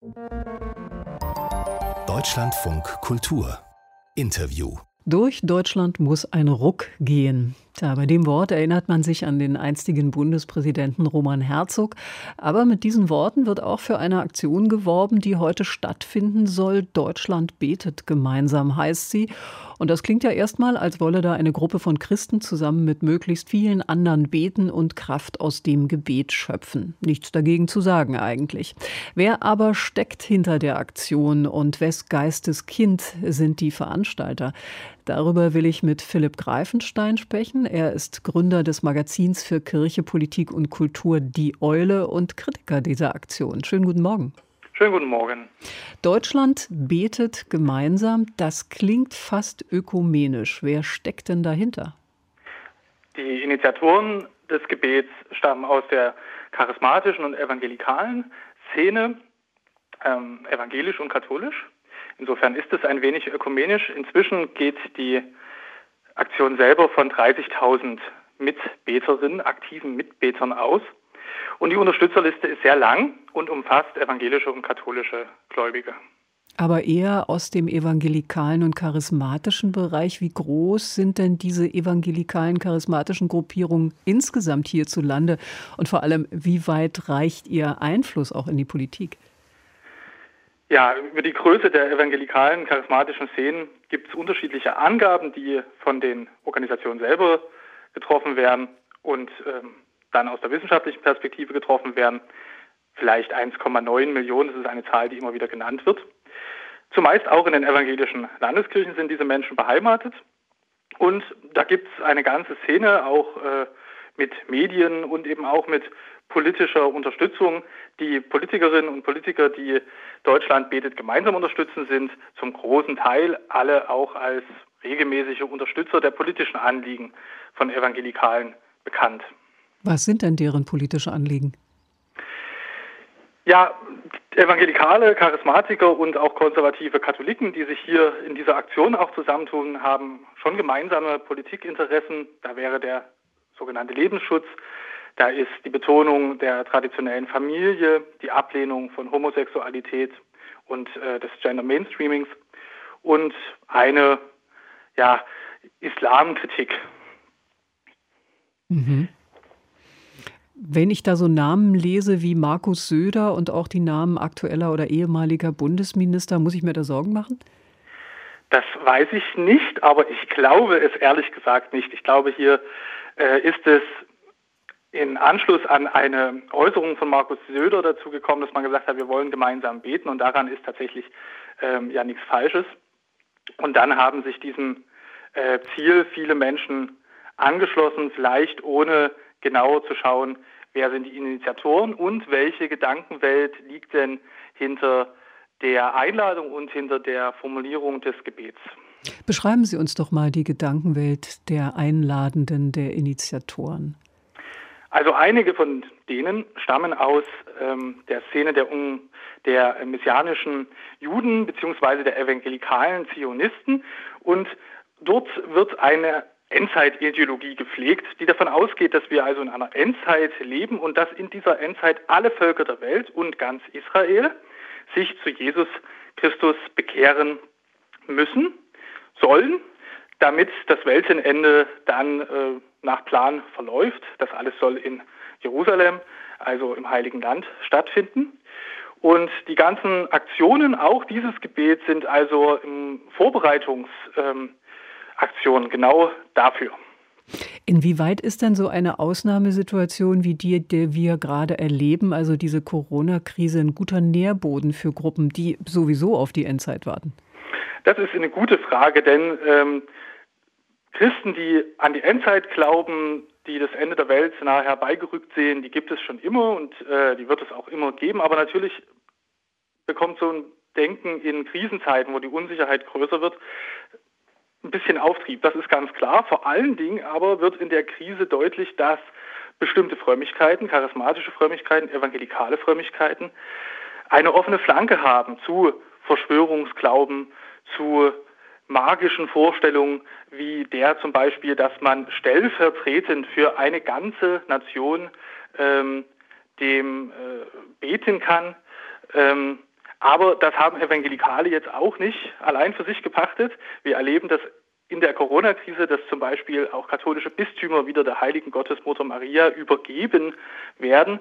Deutschlandfunk Kultur Interview. Durch Deutschland muss ein Ruck gehen. Ja, bei dem Wort erinnert man sich an den einstigen Bundespräsidenten Roman Herzog. Aber mit diesen Worten wird auch für eine Aktion geworben, die heute stattfinden soll. Deutschland betet gemeinsam, heißt sie. Und das klingt ja erstmal, als wolle da eine Gruppe von Christen zusammen mit möglichst vielen anderen beten und Kraft aus dem Gebet schöpfen. Nichts dagegen zu sagen eigentlich. Wer aber steckt hinter der Aktion und wes Geistes Kind sind die Veranstalter? Darüber will ich mit Philipp Greifenstein sprechen. Er ist Gründer des Magazins für Kirche, Politik und Kultur Die Eule und Kritiker dieser Aktion. Schönen guten Morgen. Schönen guten Morgen. Deutschland betet gemeinsam. Das klingt fast ökumenisch. Wer steckt denn dahinter? Die Initiatoren des Gebets stammen aus der charismatischen und evangelikalen Szene, evangelisch und katholisch. Insofern ist es ein wenig ökumenisch. Inzwischen geht die Aktion selber von 30.000 Mitbeterinnen, aktiven Mitbetern aus. Und die Unterstützerliste ist sehr lang und umfasst evangelische und katholische Gläubige. Aber eher aus dem evangelikalen und charismatischen Bereich. Wie groß sind denn diese evangelikalen, charismatischen Gruppierungen insgesamt hierzulande? Und vor allem, wie weit reicht ihr Einfluss auch in die Politik? Ja, über die Größe der evangelikalen, charismatischen Szenen gibt es unterschiedliche Angaben, die von den Organisationen selber getroffen werden und dann aus der wissenschaftlichen Perspektive getroffen werden. Vielleicht 1,9 Millionen, das ist eine Zahl, die immer wieder genannt wird. Zumeist auch in den evangelischen Landeskirchen sind diese Menschen beheimatet. Und da gibt es eine ganze Szene, auch mit Medien und eben auch mit politischer Unterstützung. Die Politikerinnen und Politiker, die Deutschland betet gemeinsam unterstützen, sind zum großen Teil alle auch als regelmäßige Unterstützer der politischen Anliegen von Evangelikalen bekannt. Was sind denn deren politische Anliegen? Ja, evangelikale Charismatiker und auch konservative Katholiken, die sich hier in dieser Aktion auch zusammentun, haben schon gemeinsame Politikinteressen. Da wäre der sogenannte Lebensschutz, da ist die Betonung der traditionellen Familie, die Ablehnung von Homosexualität und des Gender Mainstreamings und eine Islamkritik. Mhm. Wenn ich da so Namen lese wie Markus Söder und auch die Namen aktueller oder ehemaliger Bundesminister, muss ich mir da Sorgen machen? Das weiß ich nicht, aber ich glaube es ehrlich gesagt nicht. Ich glaube, hier ist es in Anschluss an eine Äußerung von Markus Söder dazu gekommen, dass man gesagt hat, wir wollen gemeinsam beten und daran ist tatsächlich nichts Falsches. Und dann haben sich diesem Ziel viele Menschen angeschlossen, vielleicht ohne genau zu schauen, wer sind die Initiatoren und welche Gedankenwelt liegt denn hinter der Einladung und hinter der Formulierung des Gebets. Beschreiben Sie uns doch mal die Gedankenwelt der Einladenden, der Initiatoren. Also einige von denen stammen aus der Szene der messianischen Juden bzw. der evangelikalen Zionisten und dort wird eine Endzeitideologie gepflegt, die davon ausgeht, dass wir also in einer Endzeit leben und dass in dieser Endzeit alle Völker der Welt und ganz Israel sich zu Jesus Christus bekehren müssen, sollen, damit das Weltenende dann nach Plan verläuft. Das alles soll in Jerusalem, also im Heiligen Land, stattfinden. Und die ganzen Aktionen, auch dieses Gebet, sind also Vorbereitungsaktionen genau dafür. Inwieweit ist denn so eine Ausnahmesituation wie die, der wir gerade erleben, also diese Corona-Krise, ein guter Nährboden für Gruppen, die sowieso auf die Endzeit warten? Das ist eine gute Frage, denn Christen, die an die Endzeit glauben, die das Ende der Welt nahe herbeigerückt sehen, die gibt es schon immer und die wird es auch immer geben. Aber natürlich bekommt so ein Denken in Krisenzeiten, wo die Unsicherheit größer wird, ein bisschen Auftrieb. Das ist ganz klar. Vor allen Dingen aber wird in der Krise deutlich, dass bestimmte Frömmigkeiten, charismatische Frömmigkeiten, evangelikale Frömmigkeiten, eine offene Flanke haben zu Verschwörungsglauben, zu magischen Vorstellungen, wie der zum Beispiel, dass man stellvertretend für eine ganze Nation dem beten kann. Aber das haben Evangelikale jetzt auch nicht allein für sich gepachtet. Wir erleben das in der Corona-Krise, dass zum Beispiel auch katholische Bistümer wieder der heiligen Gottesmutter Maria übergeben werden.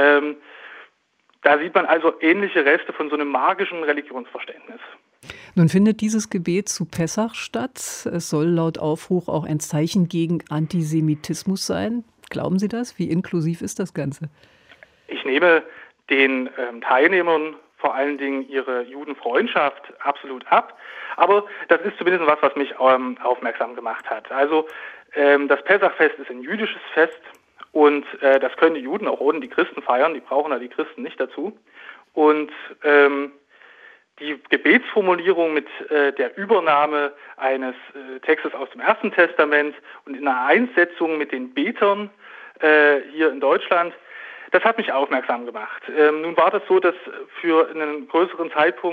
Da sieht man also ähnliche Reste von so einem magischen Religionsverständnis. Nun findet dieses Gebet zu Pessach statt. Es soll laut Aufruf auch ein Zeichen gegen Antisemitismus sein. Glauben Sie das? Wie inklusiv ist das Ganze? Ich nehme den Teilnehmern vor allen Dingen ihre Judenfreundschaft absolut ab. Aber das ist zumindest was mich aufmerksam gemacht hat. Also das Pessachfest ist ein jüdisches Fest und das können die Juden auch ohne die Christen feiern. Die brauchen ja die Christen nicht dazu. Und die Gebetsformulierung mit der Übernahme eines Textes aus dem Ersten Testament und in einer Einsetzung mit den Betern hier in Deutschland, das hat mich aufmerksam gemacht. Nun war das so, dass für einen größeren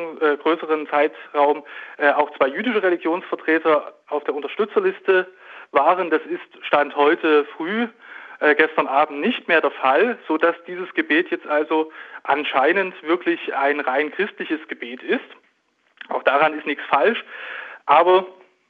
Zeitraum auch 2 jüdische Religionsvertreter auf der Unterstützerliste waren. Das ist Stand heute früh, gestern Abend nicht mehr der Fall, sodass dieses Gebet jetzt also anscheinend wirklich ein rein christliches Gebet ist. Auch daran ist nichts falsch. Aber,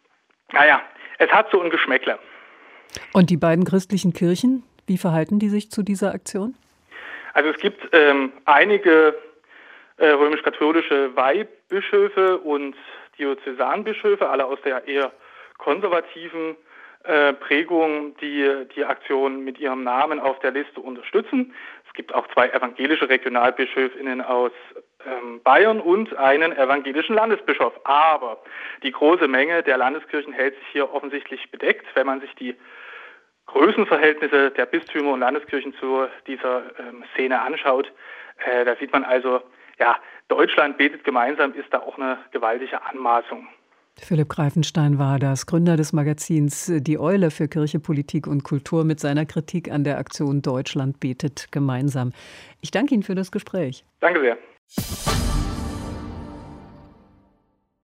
es hat so ein Geschmäckle. Und die beiden christlichen Kirchen, wie verhalten die sich zu dieser Aktion? Also es gibt einige römisch-katholische Weihbischöfe und Diözesanbischöfe, alle aus der eher konservativen Prägung, die die Aktion mit ihrem Namen auf der Liste unterstützen. Es gibt auch 2 evangelische RegionalbischöfInnen aus Bayern und einen evangelischen Landesbischof. Aber die große Menge der Landeskirchen hält sich hier offensichtlich bedeckt, wenn man sich die Größenverhältnisse der Bistümer und Landeskirchen zu dieser Szene anschaut. Da sieht man also, Deutschland betet gemeinsam, ist da auch eine gewaltige Anmaßung. Philipp Greifenstein war das, Gründer des Magazins Die Eule für Kirche, Politik und Kultur mit seiner Kritik an der Aktion Deutschland betet gemeinsam. Ich danke Ihnen für das Gespräch. Danke sehr.